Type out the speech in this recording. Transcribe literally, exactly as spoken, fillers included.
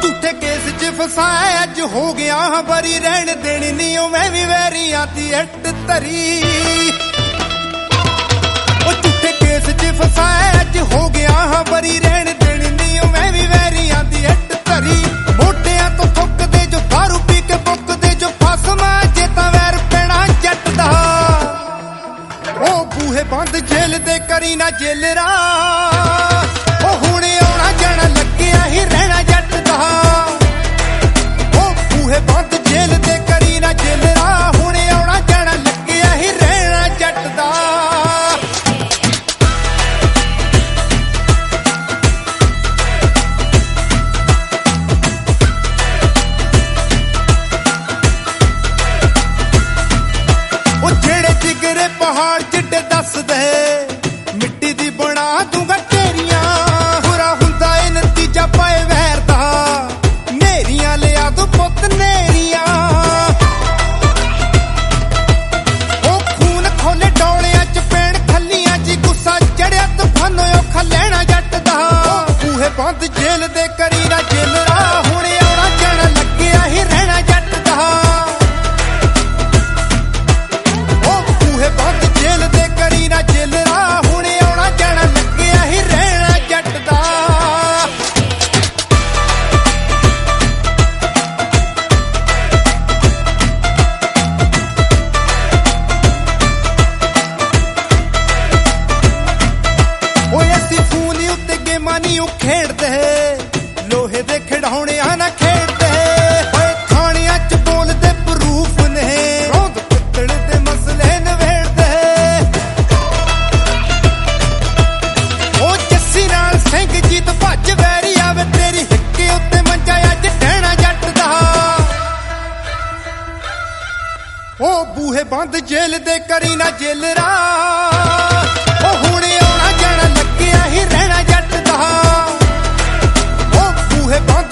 झूठे केस च फसाया अज हो गया हाँ बरी रहन देनी नहीं ओ मैं भी वैरी आती हट तरी ओ झूठे केस च फसाया अज हो गया हाँ बरी रहन देनी नहीं ओ मैं भी वैरी आती हट तरी मोटिया तो थुक दे जो दारू पी के बुक दे जो फसमा जे तां वैर पैना जट दा ओ बूहे बंद जेल दे करी ना जेलरा ओ हुणे आउणा जाना लग्गिया ही रहना जट दा ओ बूहे बंद जेल दे करी ना जेलरा हुणे आउणा जाना लग्गिया ही रहना जट दा ओ जेड़े जिगरे पहाड़ चिट्टे दस दे मिट्टी दी बना दूंगा तेरियां बुरा हुंदा ए नतीजा पाए वैर दा नेरियां लिया तू पुत नेरियां ओ खून खोले डोलियां च पैण खल्लियां च गुस्सा चढ़िया तूफान औखा लैना जट दा बूहे बंद जेल दे करी ना जेलरा हुणे आउणा जाना लग्गिया ही रहना जट दा ओ बूहे बंद जेल दे करी ना जेलरा हुणे आउणा जाना लग्गिया ही रहना जट दा ओए असीं फूनी उत्ते गेमां नी ओ खेडदे लोहे दे खिडौणियां ना खेडदे ओए थाणियां च बोलदे प्रूफ ने रौंद पित्तल दे मसले नवेड़दे ओ जस्सी नाल सिंह जीत भज वैरी आवे तेरी हिक्के उत्ते मंजा अज डहना जट दा ओ बूहे बंद जेल दे करी ना जेलरा ओ हुणे आउणा जाना लग्गिया ही रहना जट दा ओ बूहे बंद